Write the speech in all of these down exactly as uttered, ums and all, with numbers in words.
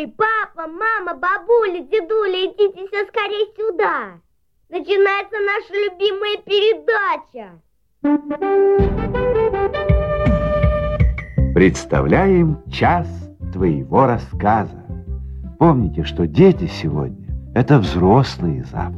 Эй, папа, мама, бабуля, дедуля, идите все скорее сюда. Начинается наша любимая передача. Представляем час твоего рассказа. Помните, что дети сегодня – это взрослые завтра.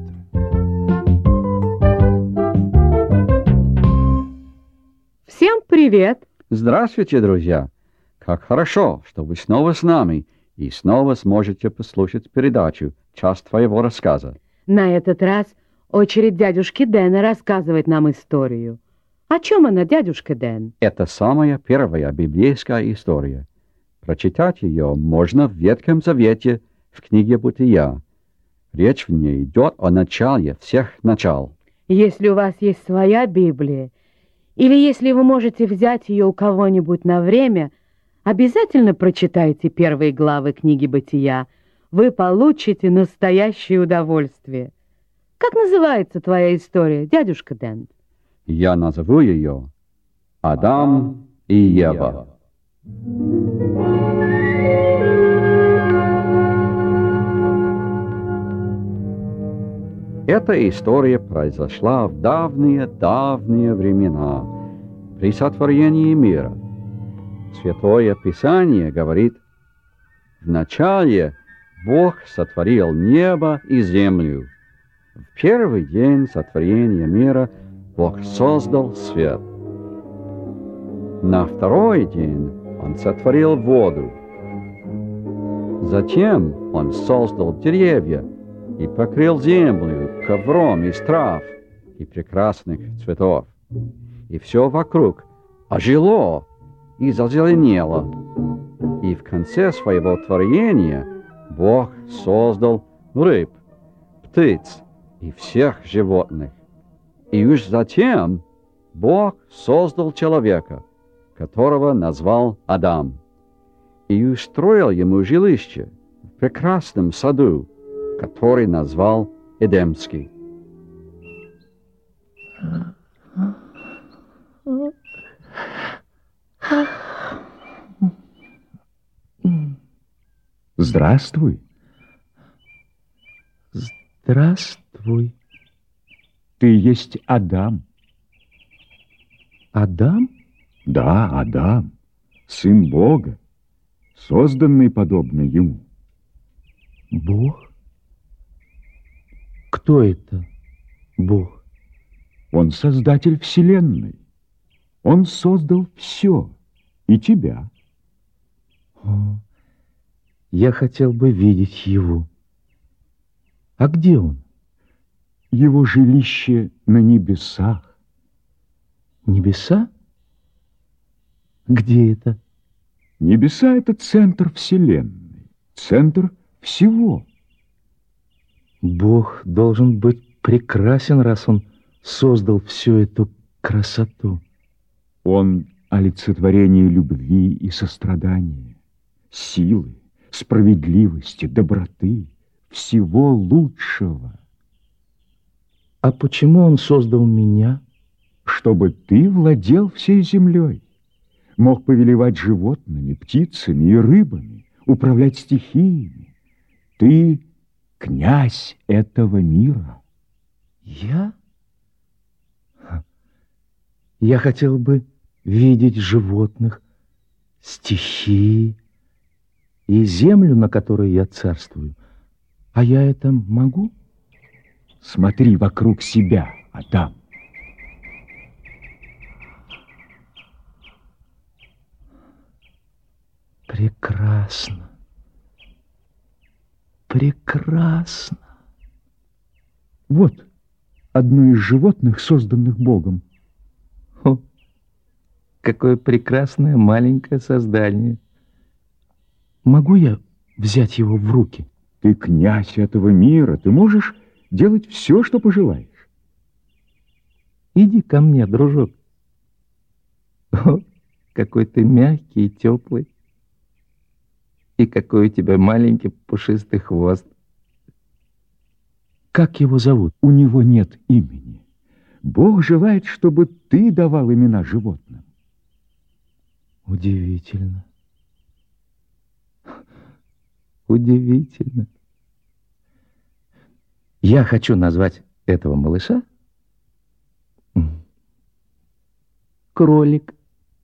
Всем привет! Здравствуйте, друзья! Как хорошо, что вы снова с нами и снова сможете послушать передачу «Час твоего рассказа». На этот раз очередь дядюшки Дэна рассказывать нам историю. О чем она, дядюшка Дэн? Это самая первая библейская история. Прочитать ее можно в Ветхом Завете в книге «Бытия». Речь в ней идет о начале всех начал. Если у вас есть своя Библия, или если вы можете взять ее у кого-нибудь на время, обязательно прочитайте первые главы книги «Бытия». Вы получите настоящее удовольствие. Как называется твоя история, дядюшка Дэн? Я назову ее «Адам и Ева». Эта история произошла в давние-давние времена, при сотворении мира. Святое Писание говорит: «Вначале Бог сотворил небо и землю. В первый день сотворения мира Бог создал свет. На второй день Он сотворил воду. Затем Он создал деревья и покрыл землю ковром из трав и прекрасных цветов. И все вокруг ожило и зазеленело. И в конце своего творения Бог создал рыб, птиц и всех животных. И уж затем Бог создал человека, которого назвал Адам, и устроил ему жилище в прекрасном саду, который назвал Эдемский. Здравствуй. Здравствуй. Ты есть Адам. Адам? Да, Адам, сын Бога, созданный подобно ему. Бог? Кто это Бог? Он создатель вселенной. Он создал все, и тебя. О, я хотел бы видеть его. А где он? Его жилище на небесах. Небеса? Где это? Небеса — это центр вселенной, центр всего. Бог должен быть прекрасен, раз он создал всю эту красоту. Он — олицетворение любви и сострадания, силы, справедливости, доброты, всего лучшего. А почему он создал меня? Чтобы ты владел всей землей, мог повелевать животными, птицами и рыбами, управлять стихиями. Ты — князь этого мира. Я? Я хотел бы видеть животных, стихии и землю, на которой я царствую. А я это могу? Смотри вокруг себя, Адам. Прекрасно. Прекрасно. Вот одно из животных, созданных Богом. О, какое прекрасное маленькое создание. Могу я взять его в руки? Ты князь этого мира, ты можешь делать все, что пожелаешь. Иди ко мне, дружок. О, какой ты мягкий и теплый. И какой у тебя маленький пушистый хвост. Как его зовут? У него нет имени. Бог желает, чтобы ты давал имена животным. Удивительно. Удивительно. Я хочу назвать этого малыша кролик.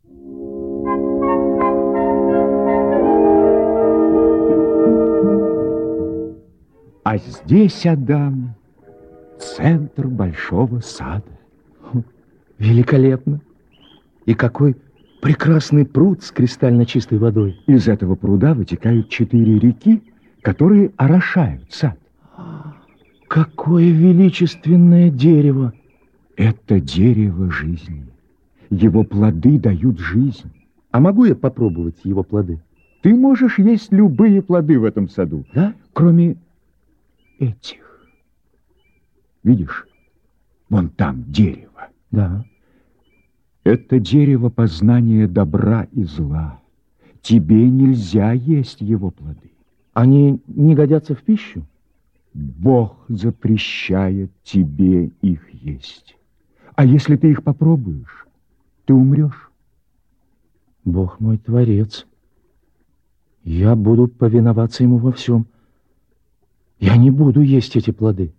А здесь, Адам, центр большого сада. Великолепно. И какой прекрасный пруд с кристально чистой водой. Из этого пруда вытекают четыре реки, которые орошают сад. Какое величественное дерево! Это дерево жизни. Его плоды дают жизнь. А могу я попробовать его плоды? Ты можешь есть любые плоды в этом саду, Да? кроме этих. Видишь, вон там дерево. Да. Это дерево познания добра и зла. Тебе нельзя есть его плоды. Они не годятся в пищу? Бог запрещает тебе их есть. А если ты их попробуешь, ты умрешь. Бог мой творец. Я буду повиноваться ему во всем. Я не буду есть эти плоды.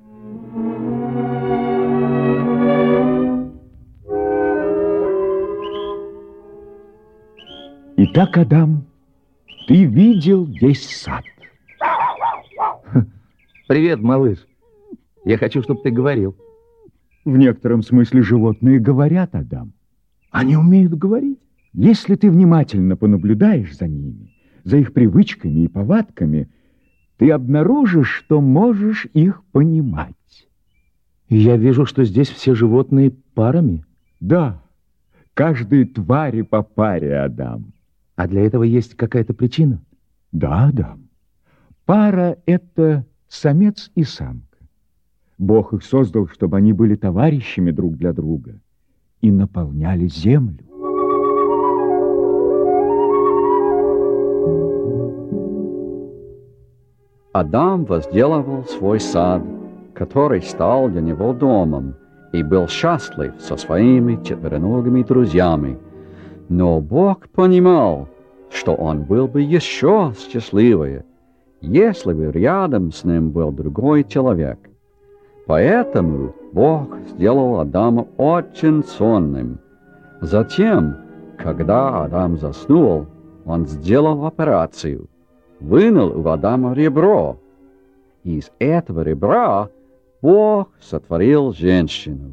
Итак, Адам, ты видел весь сад. Привет, малыш. Я хочу, чтобы ты говорил. В некотором смысле животные говорят, Адам. Они умеют говорить? Если ты внимательно понаблюдаешь за ними, за их привычками и повадками, ты обнаружишь, что можешь их понимать. И я вижу, что здесь все животные парами. Да, каждой твари по паре, Адам. А для этого есть какая-то причина? Да, Адам. Пара — это самец и самка. Бог их создал, чтобы они были товарищами друг для друга и наполняли землю. Адам возделывал свой сад, который стал для него домом, и был счастлив со своими четвероногими друзьями. Но Бог понимал, что он был бы еще счастливее, если бы рядом с ним был другой человек. Поэтому Бог сделал Адама очень сонным. Затем, когда Адам заснул, он сделал операцию, вынул у Адама ребро. Из этого ребра Бог сотворил женщину.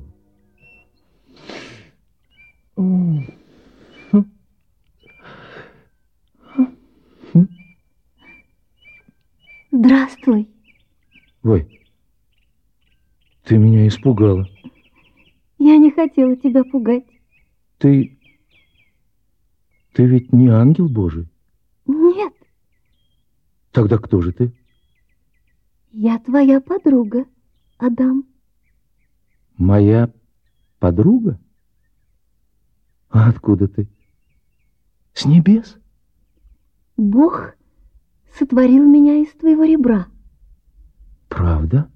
Здравствуй. Ой, ты меня испугала. Я не хотела тебя пугать. Ты... Ты ведь не ангел Божий? Нет, Тогда кто же ты? я твоя подруга, Адам. Моя подруга? А откуда ты? С небес? Бог сотворил меня из твоего ребра. Правда?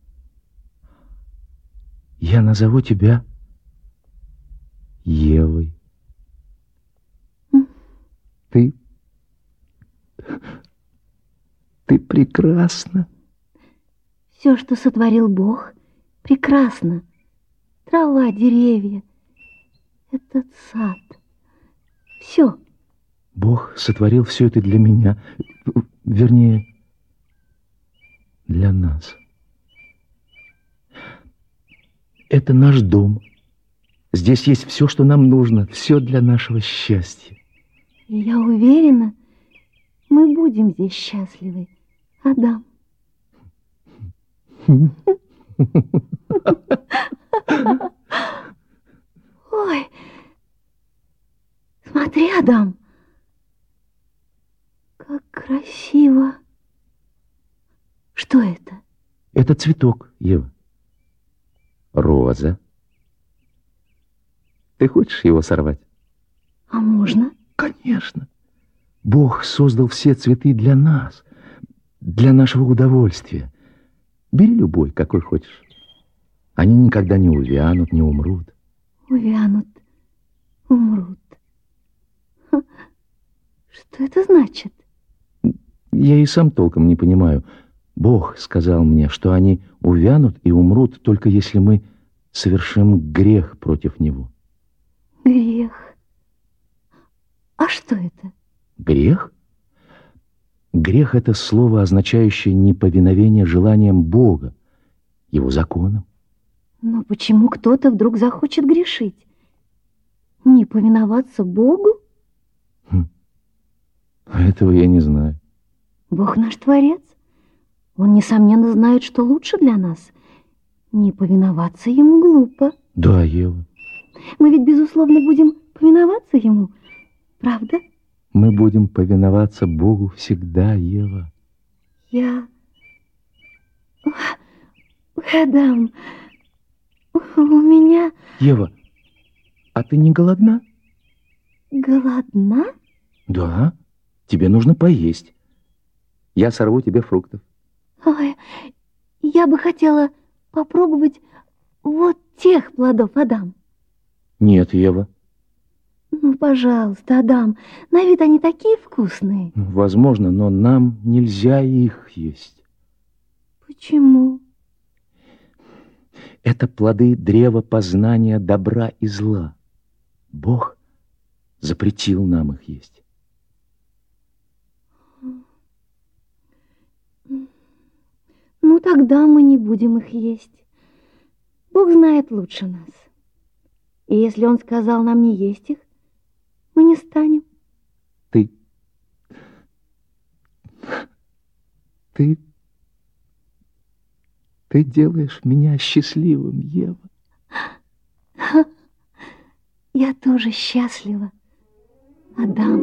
Я назову тебя Евой. М. Ты... Ты прекрасна. Все, что сотворил Бог, прекрасно. Трава, деревья, этот сад. Все. Бог сотворил все это для меня. Вернее, для нас. Это наш дом. Здесь есть все, что нам нужно. Все для нашего счастья. И я уверена, мы будем здесь счастливы, Адам. Ой, смотри, Адам, как красиво. Что это? Это цветок, Ева. Роза. Ты хочешь его сорвать? А можно? Конечно. Бог создал все цветы для нас, для нашего удовольствия. Бери любой, какой хочешь. Они никогда не увянут, не умрут. Увянут, умрут. Ха, что это значит? Я и сам толком не понимаю. Бог сказал мне, что они увянут и умрут, только если мы совершим грех против Него. Грех. А что это? Грех? Грех — это слово, означающее неповиновение желаниям Бога, Его законам. Но почему кто-то вдруг захочет грешить? Не повиноваться Богу? Хм. Этого я не знаю. Бог наш Творец. Он, несомненно, знает, что лучше для нас. Не повиноваться Ему глупо. Да, Ева. Мы ведь, безусловно, будем повиноваться Ему. Правда? Мы будем повиноваться Богу всегда, Ева. Я... Адам, у меня... Ева, а ты не голодна? Голодна? Да, тебе нужно поесть. Я сорву тебе фруктов. Ой, я бы хотела попробовать вот тех плодов, Адам. Нет, Ева. Ну, пожалуйста, Адам, на вид они такие вкусные. Возможно, но нам нельзя их есть. Почему? Это плоды древа познания добра и зла. Бог запретил нам их есть. Ну, тогда мы не будем их есть. Бог знает лучше нас. И если Он сказал нам не есть их, мы не станем. Ты... Ты... Ты делаешь меня счастливым, Ева. Я тоже счастлива, Адам.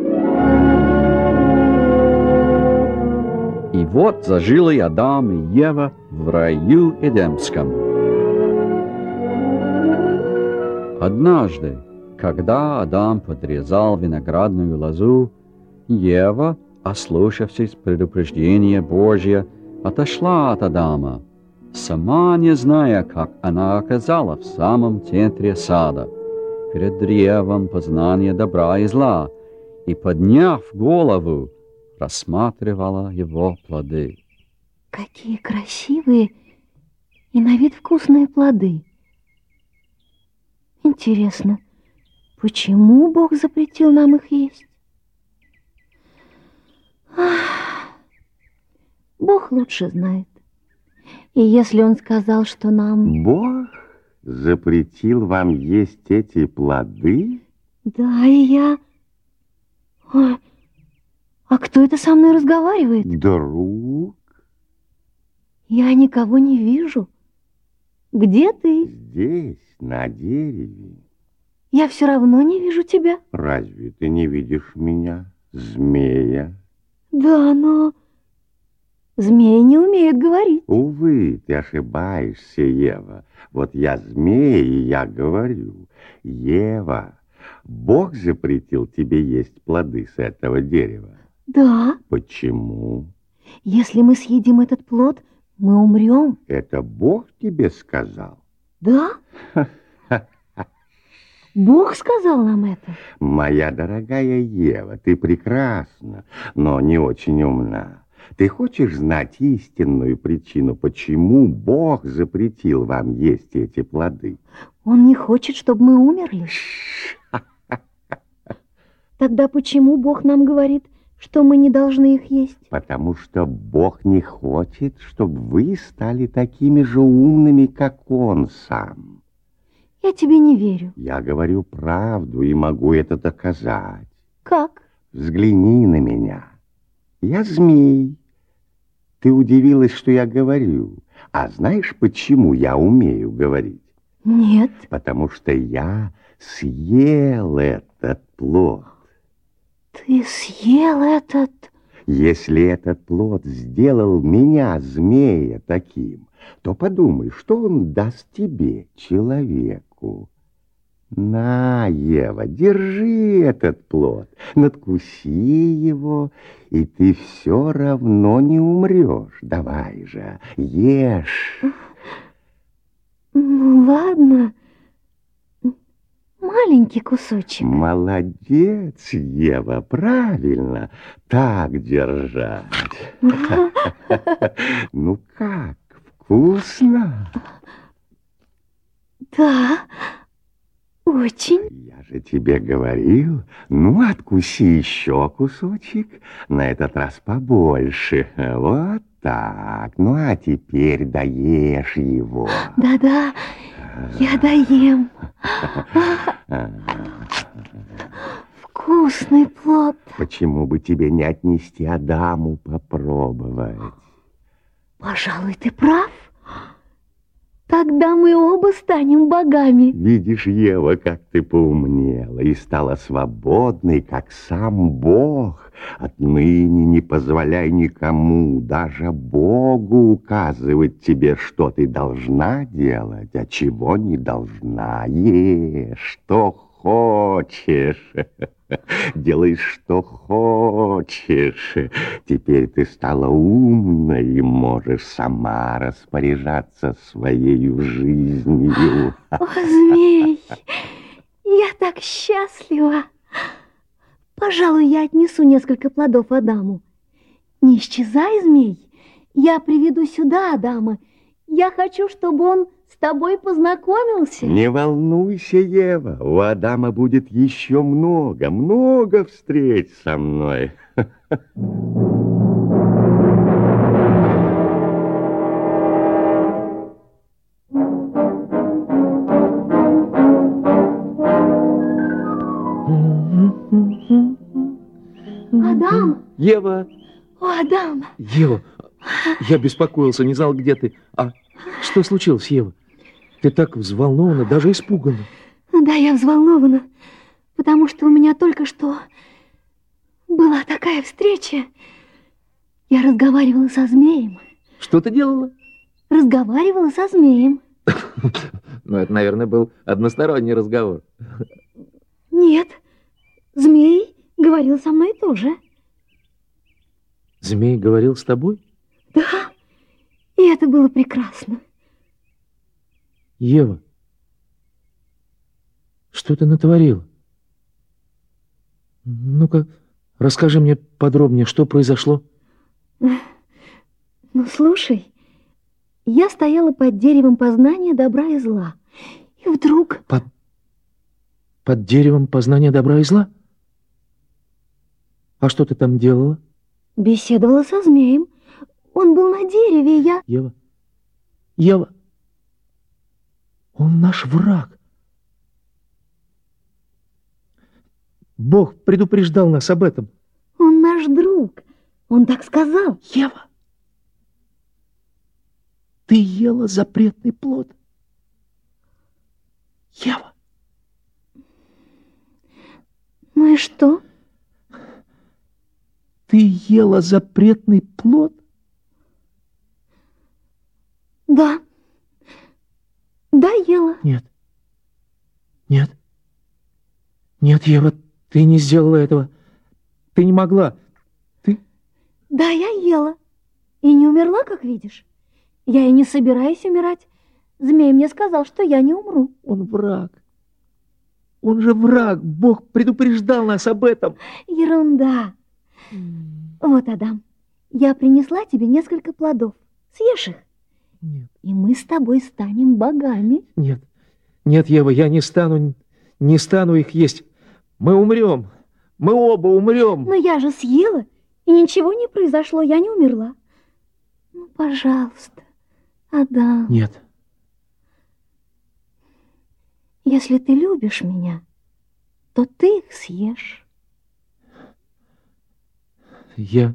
И вот зажили Адам и Ева в раю Эдемском. Однажды, когда Адам подрезал виноградную лозу, Ева, ослушавшись предупреждения Божия, отошла от Адама, сама не зная, как она оказалась в самом центре сада, перед древом познания добра и зла, и, подняв голову, рассматривала его плоды. Какие красивые и на вид вкусные плоды. Интересно, почему Бог запретил нам их есть? Ах, Бог лучше знает. И если Он сказал, что нам... Бог запретил вам есть эти плоды? Да, и я... Ой, а кто это со мной разговаривает? Друг. Я никого не вижу. Где ты? Здесь, на дереве. Я все равно не вижу тебя. Разве ты не видишь меня, змея? Да, но... Змеи не умеют говорить. Увы, ты ошибаешься, Ева. Вот я змея, и я говорю. Ева, Бог запретил тебе есть плоды с этого дерева. Да. Почему? Если мы съедим этот плод, мы умрем. Это Бог тебе сказал? Да? Бог сказал нам это. Моя дорогая Ева, ты прекрасна, но не очень умна. Ты хочешь знать истинную причину, почему Бог запретил вам есть эти плоды? Он не хочет, чтобы мы умерли. Тогда почему Бог нам говорит, что мы не должны их есть? Потому что Бог не хочет, чтобы вы стали такими же умными, как Он сам. Я тебе не верю. Я говорю правду и могу это доказать. Как? Взгляни на меня. Я змей. Ты удивилась, что я говорю. А знаешь, почему я умею говорить? Нет. Потому что я съел этот плод. Ты съел этот... Если этот плод сделал меня, змея, таким, то подумай, что он даст тебе, человеку. На, Ева, держи этот плод, надкуси его, и ты все равно не умрешь. Давай же, ешь. Ну, ладно. Маленький кусочек. Молодец, Ева, правильно. Так держать. Ну как, вкусно? Да, очень. Я же тебе говорил. Ну, откуси еще кусочек. На этот раз побольше. Вот так. Ну, а теперь доешь его. Да-да, я доем. Вкусный плод. Почему бы тебе не отнести Адаму попробовать? Пожалуй, ты прав. Тогда мы оба станем богами. Видишь, Ева, как ты поумнела и стала свободной, как сам Бог. Отныне не позволяй никому, даже Богу, указывать тебе, что ты должна делать, а чего не должна. Ешь, что хочешь. Делай, что хочешь. Теперь ты стала умной и можешь сама распоряжаться своей жизнью. О, змей, я так счастлива. Пожалуй, я отнесу несколько плодов Адаму. Не исчезай, змей. Я приведу сюда Адама. Я хочу, чтобы он с тобой познакомился. Не волнуйся, Ева. У Адама будет еще много, много встреч со мной. Адам! Ева! О, Адам! Ева! Я беспокоился, не знал, где ты. А что случилось, Ева? Ты так взволнована, даже испугана. Да, я взволнована, потому что у меня только что была такая встреча. Я разговаривала со змеем. Что ты делала? Разговаривала со змеем. Ну, это, наверное, был односторонний разговор. Нет, змей говорил со мной тоже. Змей говорил с тобой? Да, и это было прекрасно. Ева, что ты натворила? Ну-ка, расскажи мне подробнее, что произошло. Ну, слушай, я стояла под деревом познания добра и зла, и вдруг... Под, под деревом познания добра и зла? А что ты там делала? Беседовала со змеем. Он был на дереве, и я... Ева, Ева, он наш враг. Бог предупреждал нас об этом. Он наш друг. Он так сказал. Ева, ты ела запретный плод. Ева. Ну и что? Ты ела запретный плод? Да. Да, ела. Нет. Нет. Нет, Ева, ты не сделала этого. Ты не могла. Ты... Да, я ела. И не умерла, как видишь. Я и не собираюсь умирать. Змей мне сказал, что я не умру. Он враг. Он же враг. Бог предупреждал нас об этом. Ерунда. Вот, Адам, я принесла тебе несколько плодов. Съешь их. Нет. И мы с тобой станем богами. Нет. Нет, Ева, я не стану, не стану их есть. Мы умрем. Мы оба умрем. Но я же съела, и ничего не произошло, я не умерла. Ну, пожалуйста, Адам. Нет. Если ты любишь меня, то ты их съешь. Я...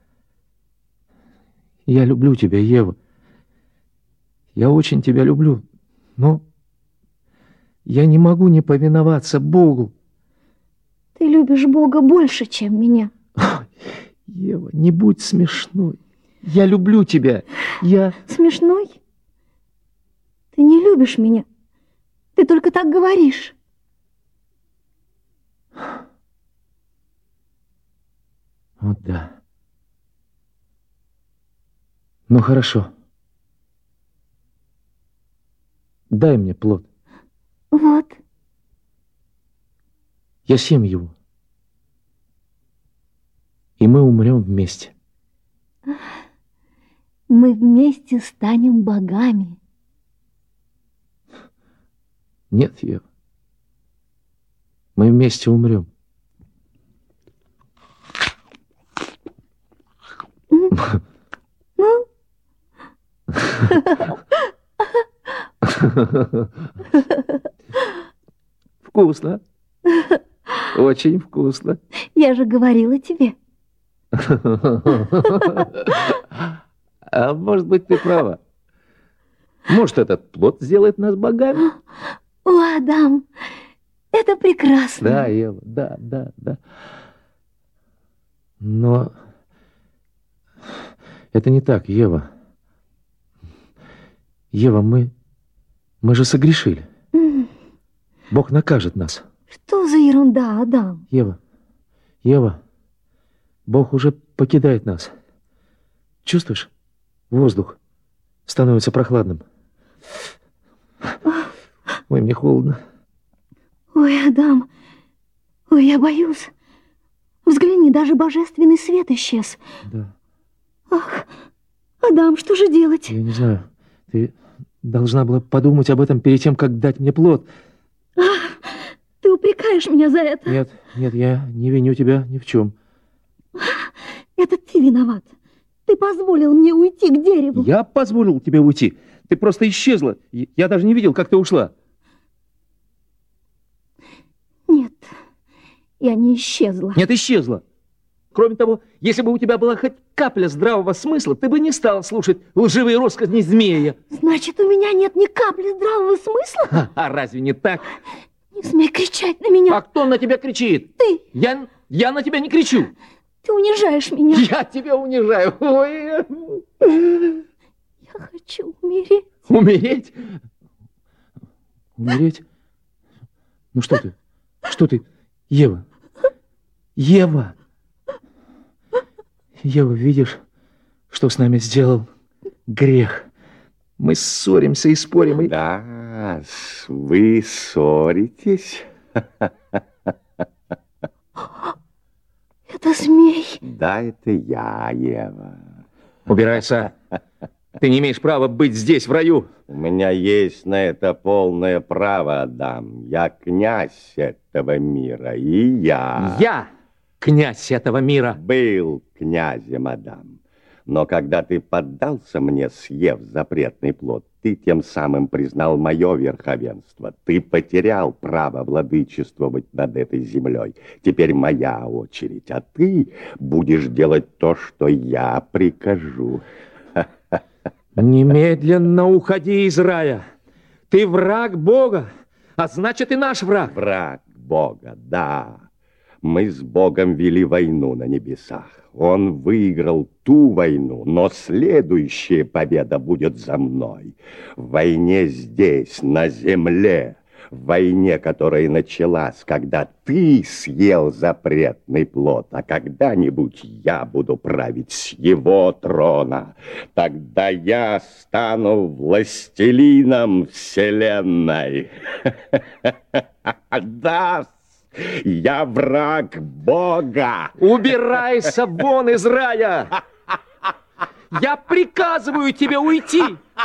Я люблю тебя, Ева. Я очень тебя люблю, но я не могу не повиноваться Богу. Ты любишь Бога больше, чем меня. Ева, не будь смешной. Я люблю тебя. Я... Смешной? Ты не любишь меня. Ты только так говоришь. Вот да. Ну, хорошо. Дай мне плод. Вот. Я съем его. И мы умрем вместе. Мы вместе станем богами. Нет, Ева. Мы вместе умрем. Ну? Вкусно. Очень вкусно. Я же говорила тебе. А может быть, ты права. Может, этот плод сделает нас богами? О, Адам, это прекрасно. Да, Ева, да, да, да. Но это не так, Ева. Ева, мы, мы же согрешили. Бог накажет нас. Что за ерунда, Адам? Ева, Ева, Бог уже покидает нас. Чувствуешь? Воздух становится прохладным. Ой, мне холодно. Ой, Адам, ой, я боюсь. Взгляни, даже божественный свет исчез. Да. Ах, Адам, что же делать? Я не знаю. Ты должна была подумать об этом перед тем, как дать мне плод. Ах, ты упрекаешь меня за это? Нет, нет, я не виню тебя ни в чем. Это ты виноват. Ты позволил мне уйти к дереву. Я позволил тебе уйти. Ты просто исчезла. Я даже не видел, как ты ушла. Нет, я не исчезла. Нет, исчезла. Кроме того, если бы у тебя была хоть капля здравого смысла, ты бы не стала слушать лживые россказни змея. Значит, у меня нет ни капли здравого смысла? А, а разве не так? Не смей кричать на меня. А кто на тебя кричит? Ты. Я, я на тебя не кричу. Ты унижаешь меня. Я тебя унижаю. Ой. Я хочу умереть. Умереть? Умереть? Ну что ты? Что ты? Ева. Ева. Ева, видишь, что с нами сделал грех? Мы ссоримся и спорим. И... Да, вы ссоритесь. Это змей. Да, это я, Ева. Убирайся. Ты не имеешь права быть здесь, в раю. У меня есть на это полное право, Адам. Я князь этого мира, и я... Я князь этого мира. Был князем, Адам. Но когда ты поддался мне, съев запретный плод, ты тем самым признал мое верховенство. Ты потерял право владычествовать над этой землей. Теперь моя очередь, а ты будешь делать то, что я прикажу. Немедленно уходи из рая. Ты враг Бога, а значит и наш враг. Враг Бога, да. Мы с Богом вели войну на небесах. Он выиграл ту войну, но следующая победа будет за мной. В войне здесь, на земле. В войне, которая началась, когда ты съел запретный плод, а когда-нибудь я буду править с его трона. Тогда я стану властелином вселенной. Да, я враг Бога. Убирайся вон из рая. Я приказываю тебе уйти.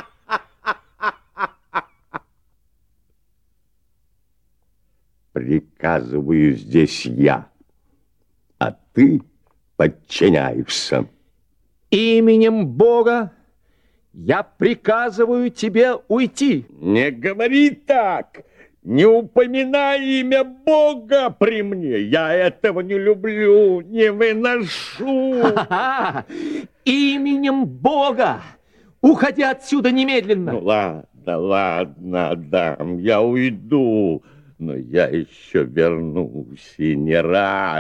Приказываю здесь я, а ты подчиняешься. Именем Бога я приказываю тебе уйти. Не говори так! Не упоминай имя Бога при мне. Я этого не люблю, не выношу. Ха-ха-ха. Именем Бога уходи отсюда немедленно. Ну ладно, ладно, Адам, я уйду. Но я еще вернусь и не раз.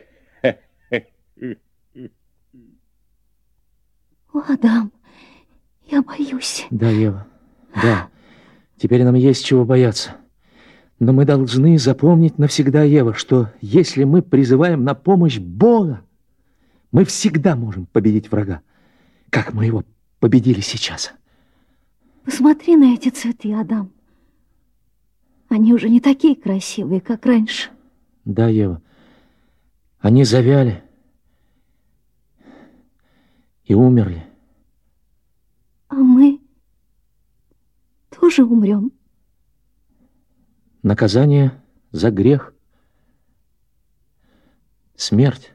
О, Адам, я боюсь. Да, Ева, да. Теперь нам есть чего бояться. Но мы должны запомнить навсегда, Ева, что если мы призываем на помощь Бога, мы всегда можем победить врага, как мы его победили сейчас. Посмотри на эти цветы, Адам. Они уже не такие красивые, как раньше. Да, Ева. Они завяли и умерли. А мы тоже умрем. Наказание за грех. Смерть.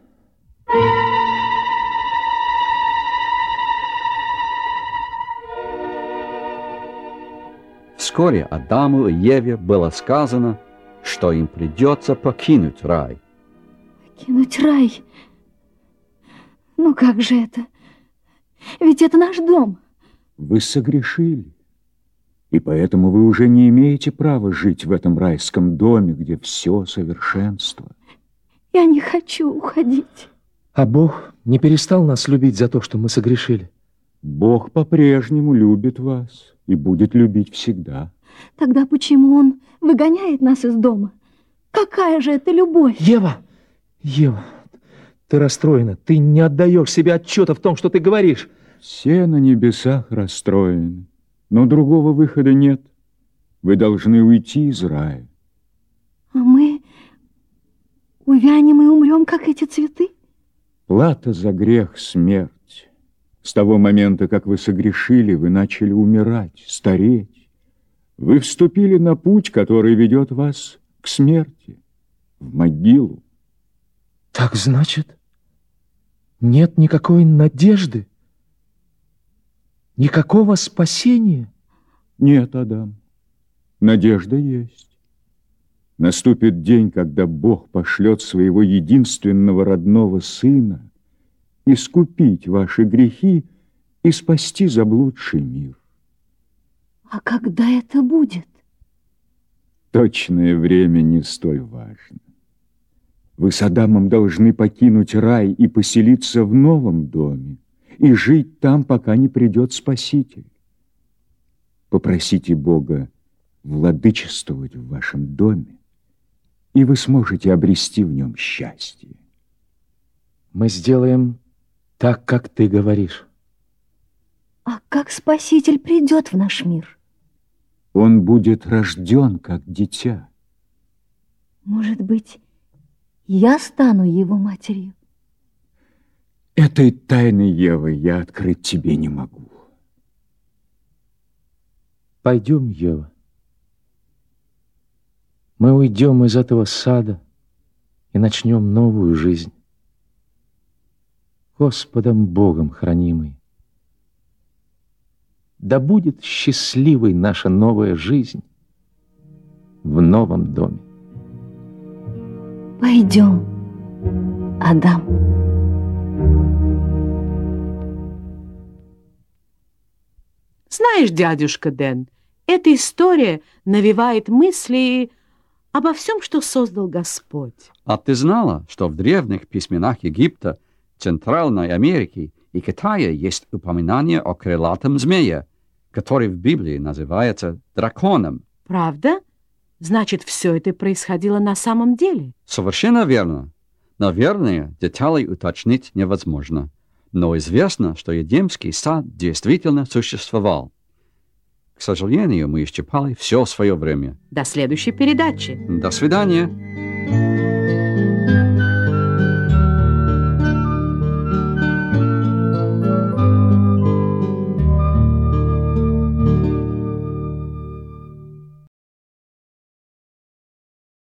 Вскоре Адаму и Еве было сказано, что им придется покинуть рай. Покинуть рай? Ну как же это? Ведь это наш дом. Вы согрешили, и поэтому вы уже не имеете права жить в этом райском доме, где все совершенство. Я не хочу уходить. А Бог не перестал нас любить за то, что мы согрешили? Бог по-прежнему любит вас и будет любить всегда. Тогда почему Он выгоняет нас из дома? Какая же это любовь? Ева! Ева, ты расстроена. Ты не отдаешь себе отчета в том, что ты говоришь. Все на небесах расстроены, но другого выхода нет. Вы должны уйти из рая. А мы увянем и умрем, как эти цветы? Плата за грех — смерть. С того момента, как вы согрешили, вы начали умирать, стареть. Вы вступили на путь, который ведет вас к смерти, в могилу. Так значит, нет никакой надежды? Никакого спасения? Нет, Адам, надежда есть. Наступит день, когда Бог пошлет своего единственного родного Сына искупить ваши грехи и спасти заблудший мир. А когда это будет? Точное время не столь важно. Вы с Адамом должны покинуть рай и поселиться в новом доме, и жить там, пока не придет Спаситель. Попросите Бога владычествовать в вашем доме, и вы сможете обрести в нем счастье. Мы сделаем так, как ты говоришь. А как Спаситель придет в наш мир? Он будет рожден, как дитя. Может быть, я стану его матерью? Этой тайны, Ева, я открыть тебе не могу. Пойдем, Ева. Мы уйдем из этого сада и начнем новую жизнь. Господом Богом хранимый. Да будет счастливой наша новая жизнь в новом доме. Пойдем, Адам. Знаешь, дядюшка Дэн, эта история навевает мысли обо всем, что создал Господь. А ты знала, что в древних письменах Египта, Центральной Америки и Китая есть упоминание о крылатом змее, который в Библии называется драконом? Правда? Значит, все это происходило на самом деле? Совершенно верно. Наверное, деталей уточнить невозможно. Но известно, что Эдемский сад действительно существовал. К сожалению, мы исчерпали все свое время. До следующей передачи. До свидания.